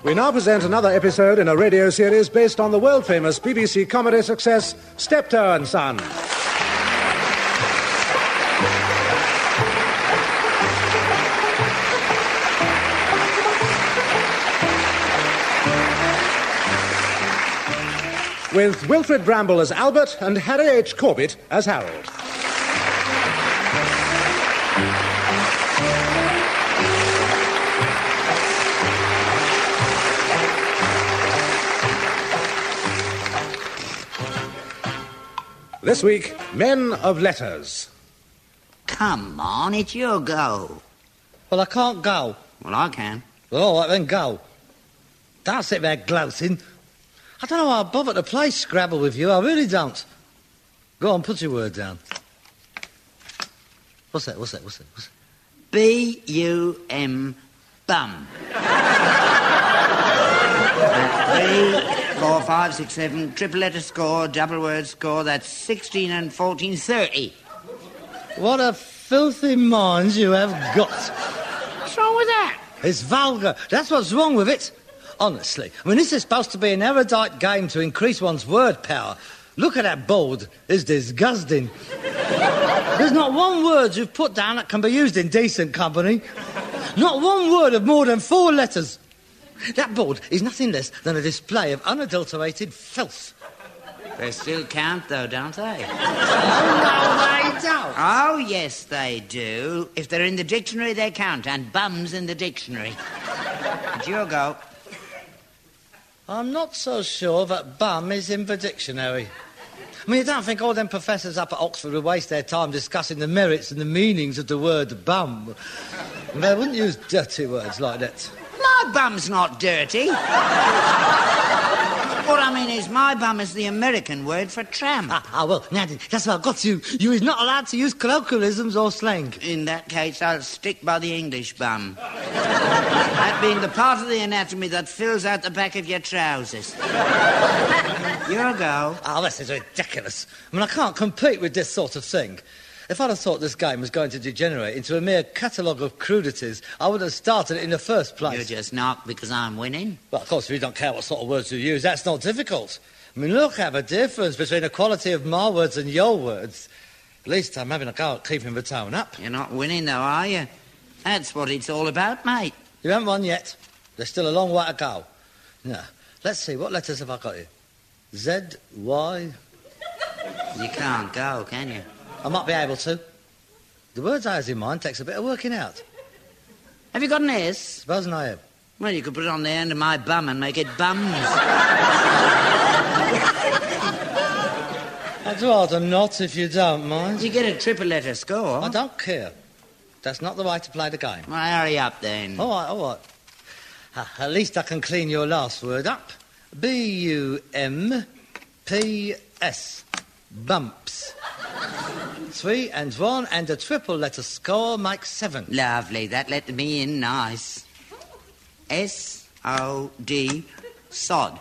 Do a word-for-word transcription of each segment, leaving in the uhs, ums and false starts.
We now present another episode in a radio series based on the world-famous B B C comedy success, Steptoe and Son. With Wilfred Bramble as Albert and Harry H. Corbett as Harold. This week, Men of Letters. Come on, it's your go. Well, I can't go. Well, I can. Well, all right, then go. Don't sit there gloating. I don't know how I bother to play Scrabble with you. I really don't. Go on, put your word down. What's that? What's that? What's that? What's that? B U M, bum. Three, four, five, six, seven, triple letter score, double word score, that's sixteen and fourteen, thirty. What a filthy mind you have got. What's wrong with that? It's vulgar. That's what's wrong with it. Honestly. I mean, this is supposed to be an erudite game to increase one's word power. Look at that board. It's disgusting. There's not one word you've put down that can be used in decent company. Not one word of more than four letters. That board is nothing less than a display of unadulterated filth. They still count, though, don't they? Oh, no, they don't. Oh, yes, they do. If they're in the dictionary, they count, and bum's in the dictionary. It's your go. I'm not so sure that bum is in the dictionary. I mean, you don't think all them professors up at Oxford would waste their time discussing the merits and the meanings of the word bum? They wouldn't use dirty words like that. My bum's not dirty. What I mean is, my bum is the American word for tramp. Ah, ah well, now, that's what I got you. You is not allowed to use colloquialisms or slang. In that case, I'll stick by the English bum. That being the part of the anatomy that fills out the back of your trousers. Your go. Oh, this is ridiculous. I mean, I can't compete with this sort of thing. If I'd have thought this game was going to degenerate into a mere catalogue of crudities, I would have started it in the first place. You're just knocked because I'm winning? Well, of course, if you don't care what sort of words you use, that's not difficult. I mean, look at the difference between the quality of my words and your words. At least I'm having a go at keeping the tone up. You're not winning, though, are you? That's what it's all about, mate. You haven't won yet. There's still a long way to go. Now, let's see, what letters have I got here? Z, Y... You can't go, can you? I might be able to. The words I have in mind takes a bit of working out. Have you got an S? Supposing I have. Well, you could put it on the end of my bum and make it bums. I'd rather not, if you don't mind. You get a triple letter score. I don't care. That's not the way to play the game. Well, hurry up, then. All right, all right. Uh, at least I can clean your last word up. B U M P S. Bumps. Three and one and a triple letter score makes seven. Lovely. That let me in nice. S O D, sod.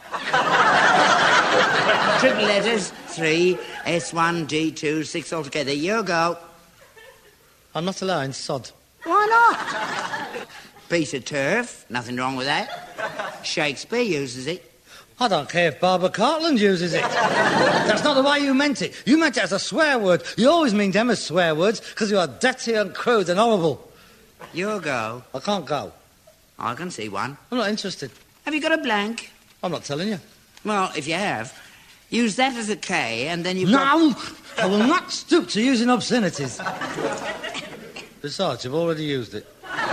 Triple letters, three, S one, D two, six altogether. You go. I'm not allowing sod. Why not? Piece of turf. Nothing wrong with that. Shakespeare uses it. I don't care if Barbara Cartland uses it. That's not the way you meant it. You meant it as a swear word. You always mean them as swear words because you are dirty and crude and horrible. You go. I can't go. I can see one. I'm not interested. Have you got a blank? I'm not telling you. Well, if you have, use that as a K and then you've No! got... I will not stoop to using obscenities. Besides, you've already used it.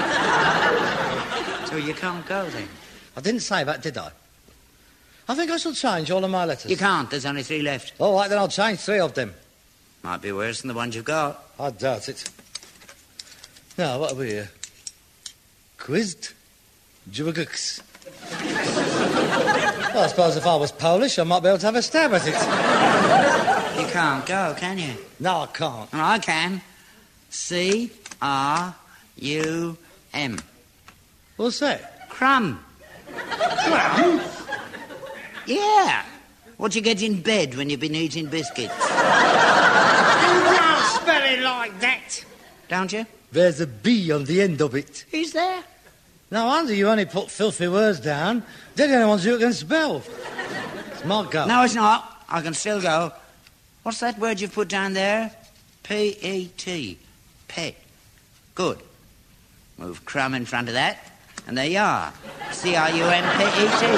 So you can't go then? I didn't say that, did I? I think I shall change all of my letters. You can't. There's only three left. All right, then I'll change three of them. Might be worse than the ones you've got. I doubt it. Now, what are we here? Quizzed? Juvagux. Well, I suppose if I was Polish, I might be able to have a stab at it. You can't go, can you? No, I can't. Well, I can. C R U M. What's that? Crumb. Crumb? Yeah. What you get in bed when you've been eating biscuits. You don't spell it like that. Don't you? There's a B on the end of it. Is there? No wonder you only put filthy words down. They're the only ones you can spell. It's my go. No, it's not. I can still go. What's that word you've put down there? P E T. Pet. Good. Move crumb in front of that, and there you are. C R U M P E T.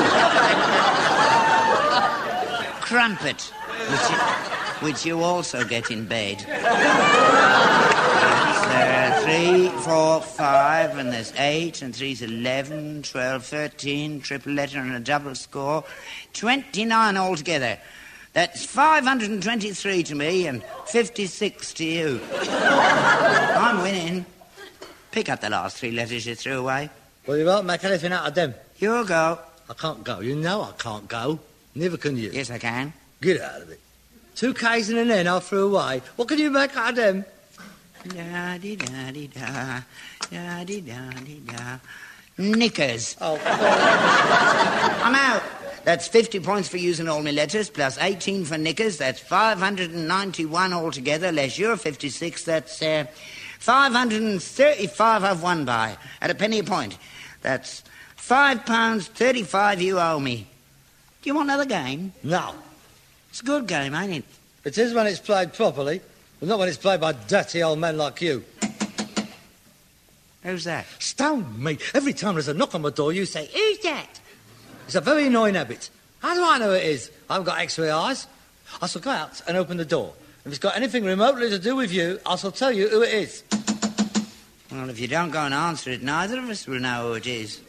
Crumpet, which you, which you also get in bed. That's uh, three, four, five, and there's eight, and three's eleven, twelve, thirteen, triple letter and a double score. twenty-nine altogether. That's five hundred twenty-three to me and fifty-six to you. I'm winning. Pick up the last three letters you threw away. Well, you won't make anything out of them. You'll go. I can't go. You know I can't go. Neither can you. Yes, I can. Get out of it. Two K's and an N I threw away. What can you make out of them? Da-di-da-di-da. Da-di-da-di-da. Knickers. Oh, I'm out. That's fifty points for using all my letters, plus eighteen for knickers. That's five hundred ninety-one altogether, less your fifty-six. That's uh, five hundred thirty-five I've won by, at a penny a point. That's five pounds thirty-five you owe me. Do you want another game? no. It's a good game, ain't it? It is when it's played properly, but not when it's played by dirty old men like you. Who's that? Stone me. Every time there's a knock on my door, you say, who's that? It's a very annoying habit. How do I know it is? I haven't got X-ray eyes. I shall go out and open the door. If it's got anything remotely to do with you, I shall tell you who it is. Well, if you don't go and answer it, neither of us will know who it is.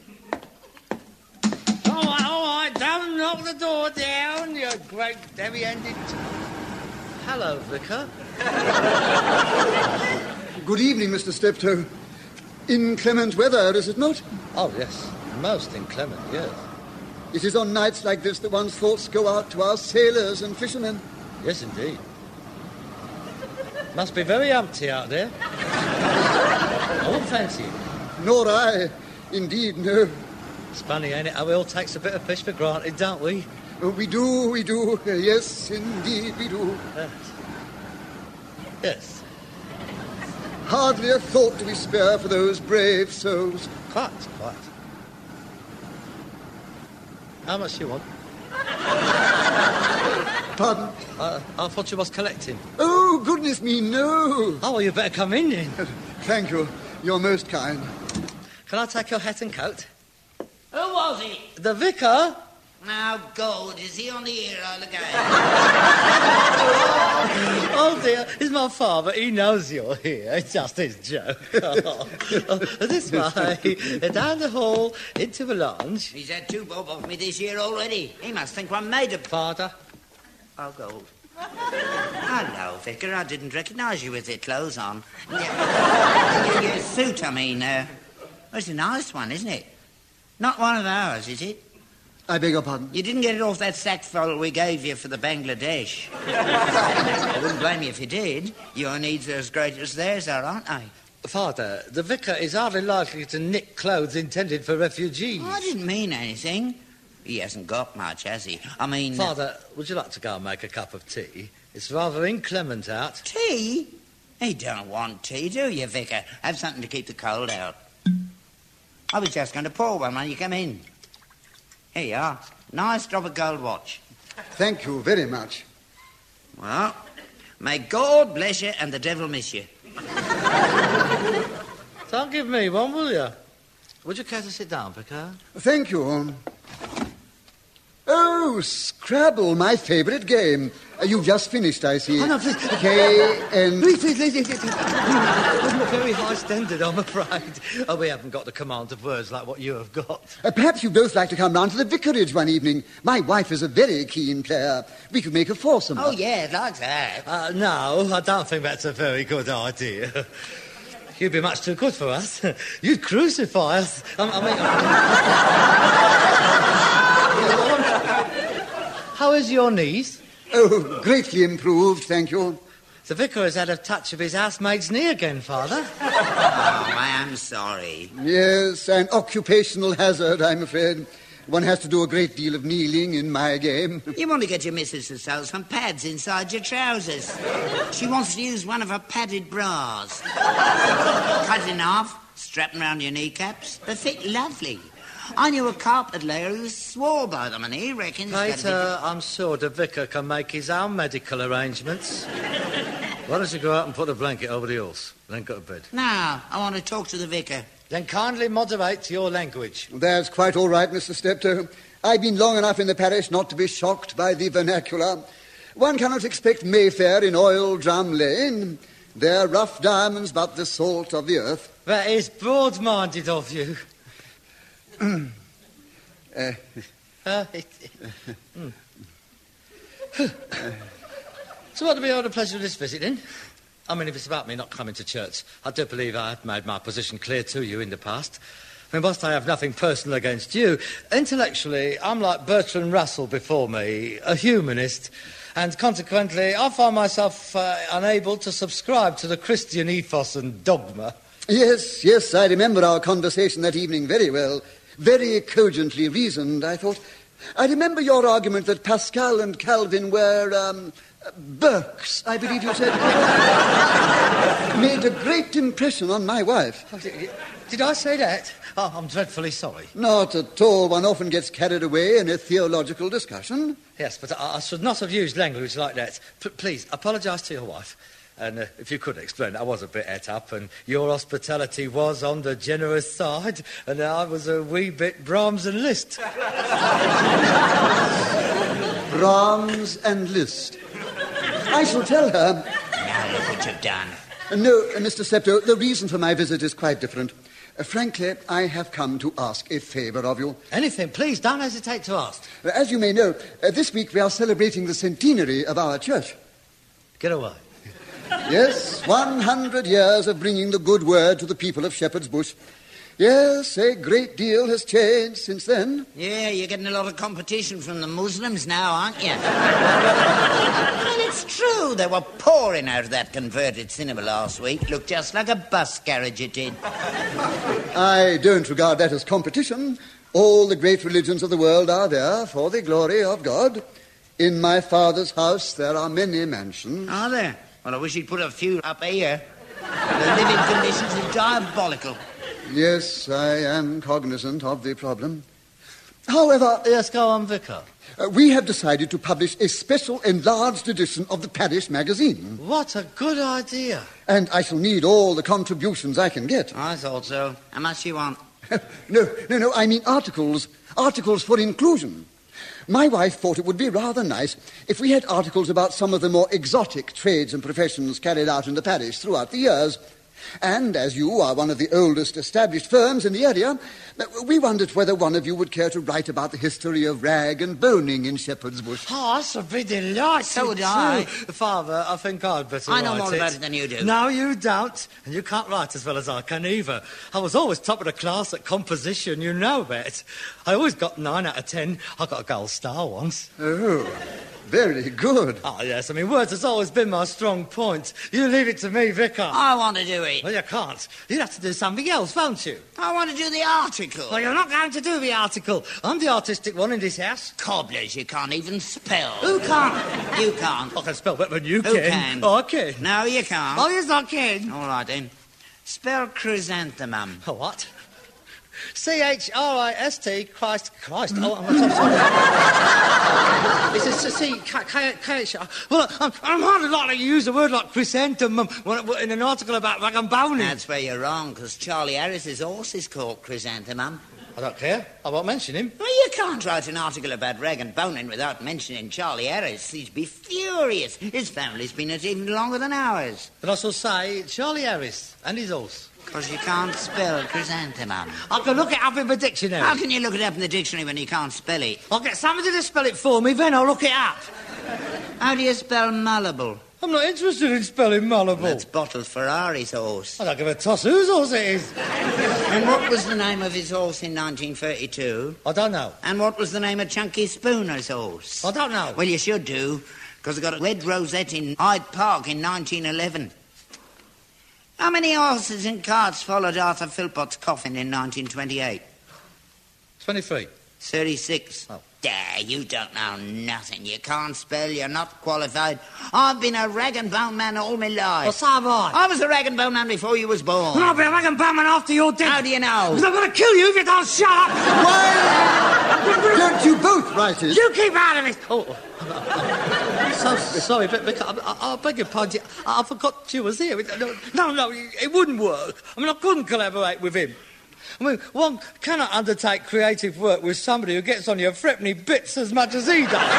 All right, all right, don't knock the door down, you great heavy-handed... Hello, Vicar. Good evening, Mister Steptoe. Inclement weather, is it not? Oh, yes. Most inclement, yes. It is on nights like this that one's thoughts go out to our sailors and fishermen. Yes, indeed. Must be very empty out there. I wouldn't fancy it. Nor I. Indeed, no. It's funny, ain't it, how we all takes a bit of fish for granted, don't we? Oh, we do, we do. Yes, indeed, we do. Yes. Yes. Hardly a thought do we spare for those brave souls. Quite, quite. How much do you want? Pardon? Uh, I thought you was collecting. Oh, goodness me, no. Oh, well, you better come in then. Thank you. You're most kind. Can I take your hat and coat? Who was it? The vicar. Now, God, is he on the ear all again? Oh, dear, it's my father. He knows you're here. It's just his joke. Oh, oh, this way, down the hall, into the lounge. He's had two bob off me this year already. He must think I'm made of... Father. Oh, God. Hello, Vicar. I didn't recognise you with your clothes on. Your, your suit, I mean. Uh, well, it's a nice one, isn't it? Not one of ours, is it? I beg your pardon? You didn't get it off that sackful we gave you for the Bangladesh. I wouldn't blame you if you did. Your needs are as great as theirs are, aren't they? Father, the vicar is hardly likely to nick clothes intended for refugees. Oh, I didn't mean anything. He hasn't got much, has he? I mean... Father, uh, would you like to go and make a cup of tea? It's rather inclement out. Tea? You don't want tea, do you, Vicar? Have something to keep the cold out. I was just going to pour one when you come in. Here you are. Nice drop of gold watch. Thank you very much. Well, may God bless you and the devil miss you. Don't give me one, will you? Would you care to sit down, Vicar? Thank you. Oh, Scrabble, my favourite game. Uh, you've just finished, I see. Oh, no, please. K and... Please, please, please, please. We're very high standard, I'm afraid. Oh, we haven't got the command of words like what you have got. Uh, perhaps you'd both like to come round to the vicarage one evening. My wife is a very keen player. We could make a foursome. Oh, yeah, I'd like that. Uh, no, I don't think that's a very good idea. You'd be much too good for us. You'd crucify us. I, I mean... How is your niece? Oh, greatly improved, thank you. The vicar has had a touch of his housemaid's knee again, Father. Oh, I am sorry. Yes, an occupational hazard, I'm afraid. One has to do a great deal of kneeling in my game. You want to get your missus to sew some pads inside your trousers. She wants to use one of her padded bras. Cut it in half, strapping round your kneecaps. They fit lovely. I knew a carpet layer who swore by them, and he reckons... Peter, I'm sure the vicar can make his own medical arrangements. Why don't you go out and put a blanket over the horse, then go to bed? No, I want to talk to the vicar. Then kindly moderate your language. That's quite all right, Mister Steptoe. I've been long enough in the parish not to be shocked by the vernacular. One cannot expect Mayfair in Oil Drum Lane. They're rough diamonds, but the salt of the earth. That is broad-minded of you. uh, uh, it, mm. So what will be all the pleasure of this visit, then? I mean, if it's about me not coming to church, I do believe I have made my position clear to you in the past. I mean, whilst I have nothing personal against you, intellectually, I'm like Bertrand Russell before me, a humanist, and consequently, I find myself uh, unable to subscribe to the Christian ethos and dogma. Yes, yes, I remember our conversation that evening very well. Very cogently reasoned, I thought. I remember your argument that Pascal and Calvin were, um, Burkes, I believe you said. Made a great impression on my wife. Oh, did, did I say that? Oh, I'm dreadfully sorry. Not at all. One often gets carried away in a theological discussion. Yes, but I, I should not have used language like that. P- please, apologise to your wife. And uh, if you could explain, I was a bit et up, and your hospitality was on the generous side, and I was a wee bit Brahms and Liszt. Brahms and Liszt. I shall tell her. Now look what you've done. Uh, no, uh, Mister Steptoe, the reason for my visit is quite different. Uh, frankly, I have come to ask a favour of you. Anything, please, don't hesitate to ask. Uh, as you may know, uh, this week we are celebrating the centenary of our church. Get away. Yes, one hundred years of bringing the good word to the people of Shepherd's Bush. Yes, a great deal has changed since then. Yeah, you're getting a lot of competition from the Muslims now, aren't you? I mean, it's true. They were pouring out of that converted cinema last week. Looked just like a bus garage, it did. I don't regard that as competition. All the great religions of the world are there for the glory of God. In my father's house there are many mansions. Are there? Well, I wish he'd put a few up here. The living conditions are diabolical. Yes, I am cognizant of the problem. However... Yes, go on, Vicar. Uh, we have decided to publish a special enlarged edition of the Parish magazine. What a good idea. And I shall need all the contributions I can get. I thought so. How much do you want? no, no, no, I mean articles. Articles for inclusion. My wife thought it would be rather nice if we had articles about some of the more exotic trades and professions carried out in the parish throughout the years. And as you are one of the oldest established firms in the area, we wondered whether one of you would care to write about the history of rag and boning in Shepherd's Bush. Oh, I should be delighted. So would I. Father, I think I'd better I know write more it. about it than you do. No, you don't. And you can't write as well as I can either. I was always top of the class at composition, you know that. I always got nine out of ten. I got a gold star once. Oh, very good. Oh, yes, I mean, words has always been my strong point. You leave it to me, Vicar. I want to do it. Well, you can't. You'd have to do something else, won't you? I want to do the article. Well, you're not going to do the article. I'm the artistic one in this house. Cobblers, you can't even spell. Who can't? You can't. I can spell better than you Who can. can? Oh, I can. No, you can't. Oh, yes, I can. All right, then. Spell chrysanthemum. Oh, what? C H R I S T, Christ, Christ. Oh, I'm so sorry. It's a C, K, K, K, H. Well, I'm, I'm hardly likely to use a word like chrysanthemum when, in an article about rag and boning. That's where you're wrong, because Charlie Harris's horse is called chrysanthemum. I don't care. I won't mention him. Well, you can't write an article about rag and boning without mentioning Charlie Harris. He'd be furious. His family's been at it even longer than ours. But I shall say Charlie Harris and his horse. Because you can't spell chrysanthemum. I can look it up in the dictionary. How can you look it up in the dictionary when you can't spell it? I'll get somebody to spell it for me, then I'll look it up. How do you spell Malleable? I'm not interested in spelling Malleable. That's Bottle Ferrari's horse. I don't give a toss whose horse it is. And what was the name of his horse in nineteen thirty-two? I don't know. And what was the name of Chunky Spooner's horse? I don't know. Well, you should do, because I got a red rosette in Hyde Park in nineteen eleven. How many horses and carts followed Arthur Philpott's coffin in nineteen twenty-eight? twenty-three. thirty-six. Oh. There, you don't know nothing. You can't spell, you're not qualified. I've been a rag and bone man all my life. Well, so have I. I was a rag and bone man before you was born. Well, I'll be a rag and bone man after you're dead. How do you know? Because I'm going to kill you if you don't shut up. Why don't you both write it? You keep out of it. Oh, I'm so sorry, but, but I, I, I beg your pardon. I, I forgot you was here. No, no, no, it wouldn't work. I mean, I couldn't collaborate with him. I mean, one cannot undertake creative work with somebody who gets on your threepenny bits as much as he does.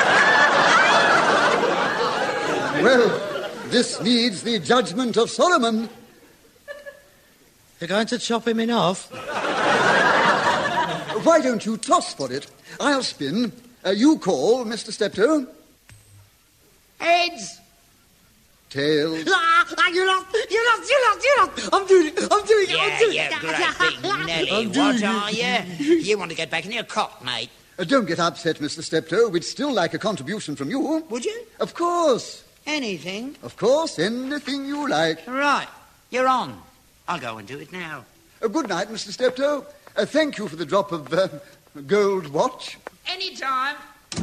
Well, this needs the judgment of Solomon. You're going to chop him in half? Why don't you toss for it? I'll spin. Uh, you call, Mister Steptoe. Heads! Tails. Ah, you lost, you lost, you lost, you lost. I'm doing it, I'm doing it, Yeah, I'm doing you it. great big Nelly. I'm What doing are it. you? You want to get back in your cot, mate. Uh, don't get upset, Mister Steptoe. We'd still like a contribution from you. Would you? Of course. Anything? Of course, anything you like. Right. You're on. I'll go and do it now. Uh, good night, Mister Steptoe. Uh, thank you for the drop of uh, gold watch. Any time.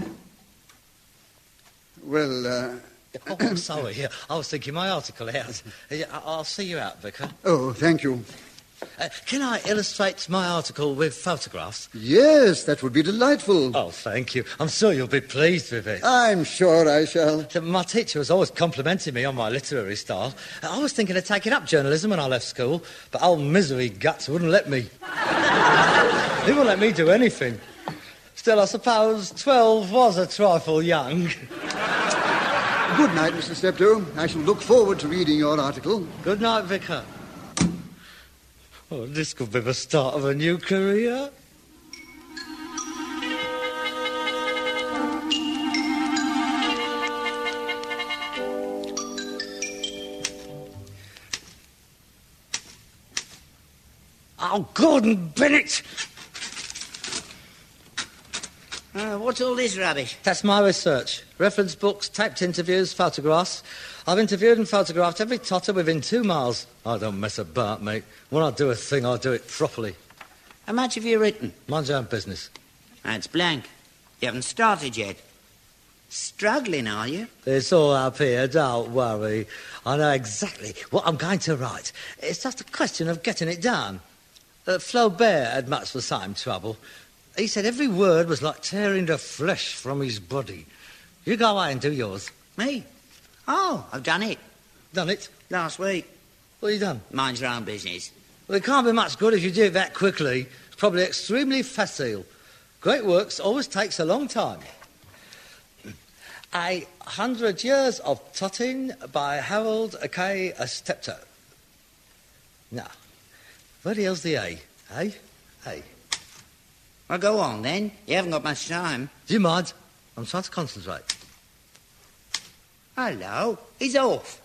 Well, uh... Oh, I'm sorry. Yeah, I was thinking my article out. Yeah, I- I'll see you out, Vicar. Oh, thank you. Uh, can I illustrate my article with photographs? Yes, that would be delightful. Oh, thank you. I'm sure you'll be pleased with it. I'm sure I shall. My teacher was always complimenting me on my literary style. I was thinking of taking up journalism when I left school, but old Misery Guts wouldn't let me. He wouldn't let me do anything. Still, I suppose twelve was a trifle young. Good night, Mister Steptoe. I shall look forward to reading your article. Good night, Vicar. Oh, this could be the start of a new career. Oh, Gordon Bennett! Uh, what's all this rubbish? That's my research. Reference books, taped interviews, photographs. I've interviewed and photographed every totter within two miles. I don't mess about, mate. When I do a thing, I do it properly. How much have you written? Mind your own business. That's blank. You haven't started yet. Struggling, are you? It's all up here, don't worry. I know exactly what I'm going to write. It's just a question of getting it down. Uh, Flaubert had much the same trouble. He said every word was like tearing the flesh from his body. You go away and do yours. Me? Oh, I've done it. Done it? Last week. What have you done? Mind your own business. Well, it can't be much good if you do it that quickly. It's probably extremely facile. Great works always takes a long time. A Hundred Years of Totting by Harold K. Steptoe. Now, where the hell's the A? A? A. Well, go on, then. You haven't got much time. Do you mind? I'm trying to concentrate. Hello. He's off.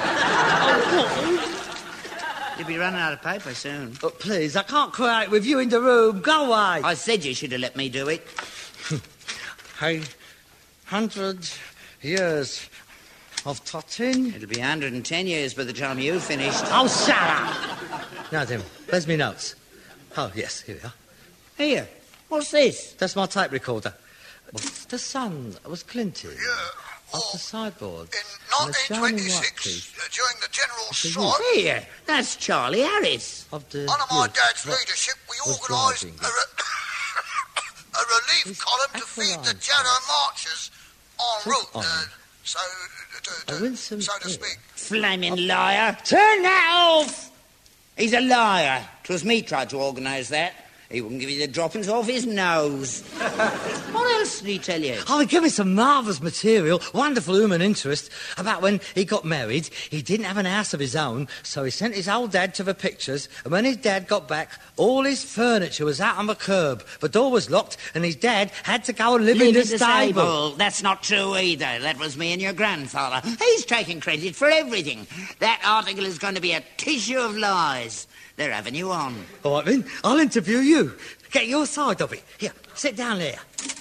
You'll be running out of paper soon. But please, I can't create with you in the room. Go away. I said you should have let me do it. A hundred years of Totting. It'll be one hundred and ten years by the time you've finished. Oh, shut up! Now, Tim, where's me notes? Oh, yes, here we are. Here. What's this? That's my tape recorder. The sun was glinting Yeah. off the sideboard. In on a shining nineteen white twenty-six, piece uh, during the general It's a strike, Here. That's Charlie Harris. of the under my youth dad's that leadership, we was organised driving a, re- a relief His column to feed the acolyte Jarrah marchers en took route, on uh, so, to, a to, winsome so to air. speak. Flaming liar. Turn that off! He's a liar. 'Twas me tried to organise that. He wouldn't give you the droppings off his nose. What else did he tell you? Oh, he gave me some marvellous material, wonderful human interest, about when he got married. He didn't have an house of his own, so he sent his old dad to the pictures, and when his dad got back, all his furniture was out on the curb. The door was locked, and his dad had to go and live in the stable. That's not true either. That was me and your grandfather. He's taking credit for everything. That article is going to be a tissue of lies. They're having you on. All right, then, I'll interview you. Get your side of it. Here, sit down there.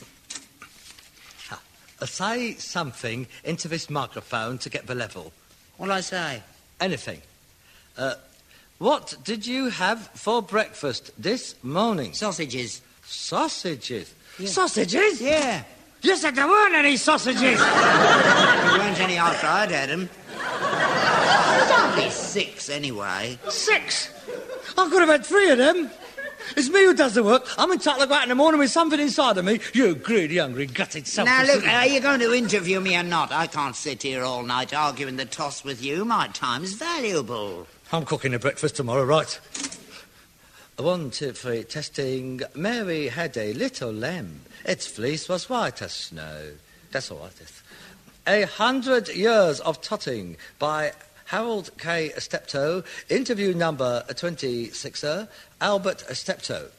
Now, uh, say something into this microphone to get the level. What'll I say? Anything. Uh, what did you have for breakfast this morning? Sausages. Sausages. Sausages? Yeah. You said there weren't any sausages. There weren't any after I'd had them. Only six, anyway. Six? I could have had three of them. It's me who does the work. I'm entitled to go out in the morning with something inside of me. You greedy, hungry, gutted selfish... Now, look, are you going to interview me or not? I can't sit here all night arguing the toss with you. My time's valuable. I'm cooking the breakfast tomorrow, right? One, two, three, testing. Mary had a little lamb. Its fleece was white as snow. That's all right. A Hundred Years of Totting by Harold K. Steptoe. Interview number twenty-six, sir. Albert Steptoe.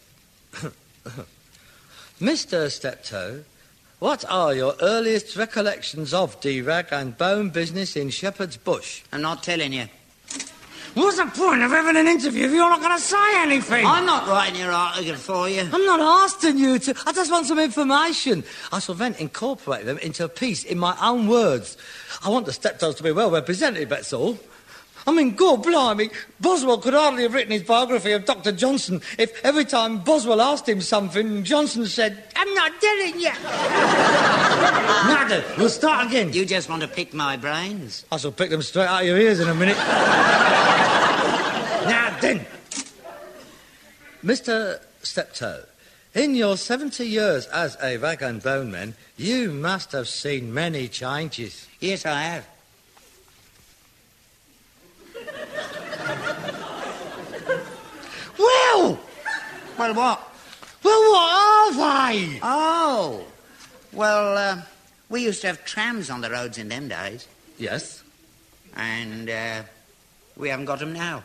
Mister Steptoe, what are your earliest recollections of the rag and bone business in Shepherd's Bush? I'm not telling you. What's the point of having an interview if you're not going to say anything? I'm not writing your article for you. I'm not asking you to. I just want some information. I shall then incorporate them into a piece in my own words. I want the Steptoes to be well represented, that's all. I mean, God blimey, Boswell could hardly have written his biography of Doctor Johnson if every time Boswell asked him something, Johnson said, I'm not telling you. Now then, we'll start again. You just want to pick my brains? I shall pick them straight out of your ears in a minute. Now then, Mister Steptoe, in your seventy years as a rag and bone man, you must have seen many changes. Yes, I have. Well! Well, what? Well, what are they? Oh, well, uh, we used to have trams on the roads in them days. Yes. And uh, we haven't got them now.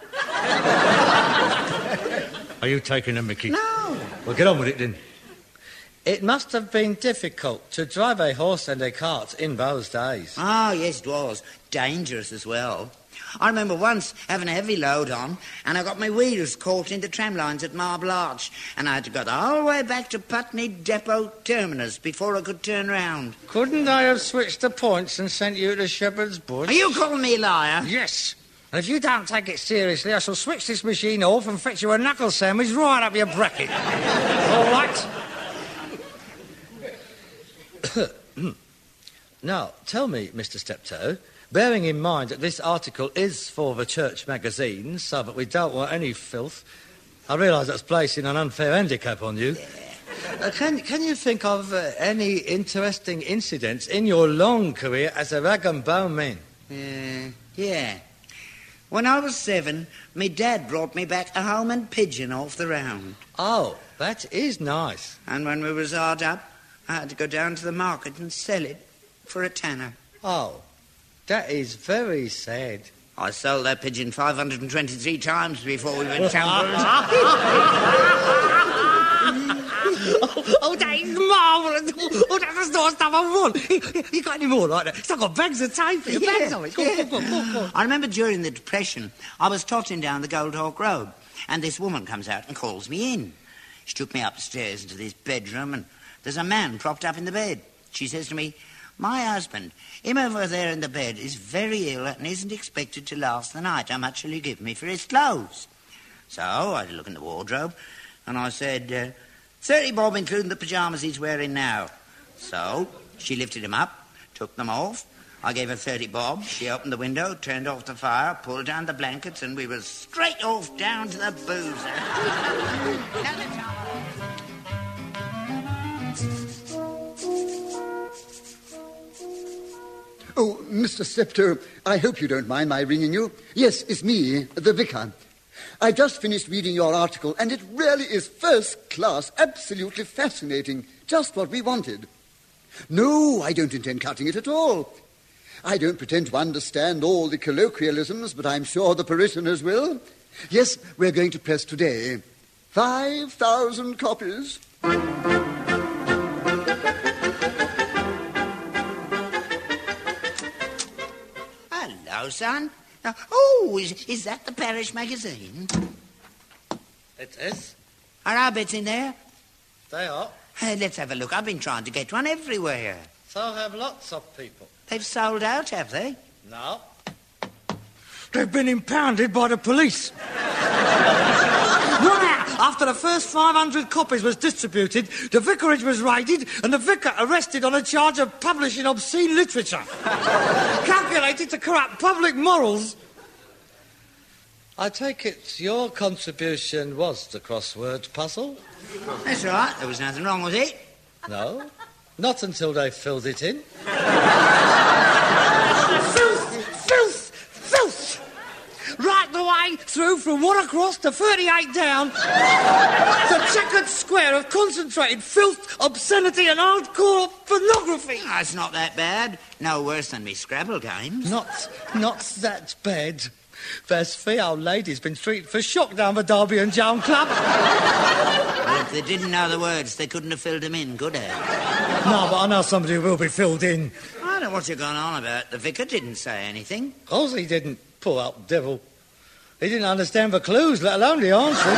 Are you taking a mickey? No. Well, get on with it then. It must have been difficult to drive a horse and a cart in those days. Oh, yes, it was. Dangerous as well. I remember once having a heavy load on and I got my wheels caught in the tram lines at Marble Arch and I had to go the whole way back to Putney Depot Terminus before I could turn round. Couldn't I have switched the points and sent you to Shepherd's Bush? Are you calling me a liar? Yes. And if you don't take it seriously, I shall switch this machine off and fetch you a knuckle sandwich right up your bracket. All right? Now, tell me, Mister Steptoe, bearing in mind that this article is for the church magazine, so that we don't want any filth, I realise that's placing an unfair handicap on you. Yeah. Uh, can, can you think of uh, any interesting incidents in your long career as a rag and bone man? Uh, yeah. When I was seven, my dad brought me back a Holman pigeon off the round. Oh, that is nice. And when we was hard up, I had to go down to the market and sell it for a tanner. Oh, that is very sad. I sold that pigeon five hundred twenty-three times before we went tumbled. oh, oh, that is marvellous. Oh, that's the sort of stuff I want. You got any more like that? I've got bags of tape here, Yeah, bags of it. Go, yeah. go, go, go, go. I remember during the Depression, I was trotting down the Gold Hawk Road, and this woman comes out and calls me in. She took me upstairs into this bedroom, and there's a man propped up in the bed. She says to me, my husband, him over there in the bed, is very ill and isn't expected to last the night. How much will you give me for his clothes? So I had a look in the wardrobe, and I said, uh, thirty bob, including the pyjamas he's wearing now. So she lifted him up, took them off. I gave her thirty bob. She opened the window, turned off the fire, pulled down the blankets, and we were straight off down to the boozer. Oh, Mister Steptoe, I hope you don't mind my ringing you. Yes, it's me, the vicar. I just finished reading your article, and it really is first class, absolutely fascinating. Just what we wanted. No, I don't intend cutting it at all. I don't pretend to understand all the colloquialisms, but I'm sure the parishioners will. Yes, we're going to press today. Five thousand copies. Hello, son. Uh, oh, is, is that the parish magazine? It is. Are our bits in there? They are. Uh, let's have a look. I've been trying to get one everywhere. So have lots of people. They've sold out, have they? No. They've been impounded by the police. Wow! After the first five hundred copies was distributed, the vicarage was raided and the vicar arrested on a charge of publishing obscene literature, calculated to corrupt public morals. I take it your contribution was the crossword puzzle? That's right. There was nothing wrong with it. No, not until they filled it in. Filth! Filth! Filth! Right the way through from one across to thirty-eight down. The checkered square of concentrated filth, obscenity and hardcore pornography. Oh, it's not that bad. No worse than me Scrabble games. Not, not that bad. There's three old ladies been treated for shock down the Derby and Joan Club. Well, if they didn't know the words, they couldn't have filled them in, could they? No, but I know somebody will be filled in. I don't know what you're going on about. The vicar didn't say anything. Of course he didn't, poor old devil. He didn't understand the clues, let alone the answers.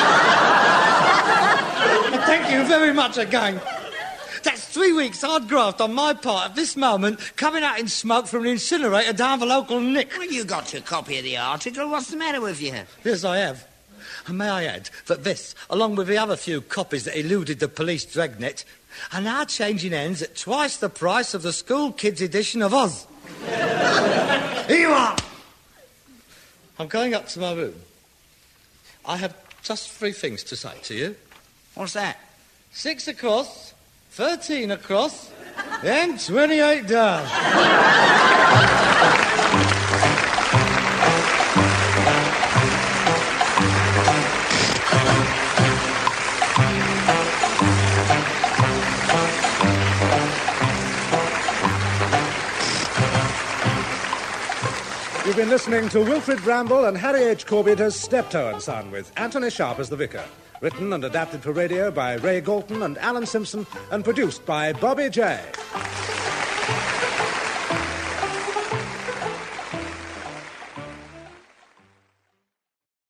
Thank you very much again. That's three weeks hard graft on my part at this moment, coming out in smoke from an incinerator down the local nick. Well, you got your copy of the article. What's the matter with you? Yes, I have. And may I add that this, along with the other few copies that eluded the police dragnet, are now changing hands at twice the price of the school kids' edition of Oz. Here you are! I'm going up to my room. I have just three things to say to you. What's that? Six across, thirteen across, and twenty-eight down. You've been listening to Wilfrid Bramble and Harry H. Corbett as Steptoe and Son, with Anthony Sharp as the vicar. Written and adapted for radio by Ray Galton and Alan Simpson, and produced by Bobby J.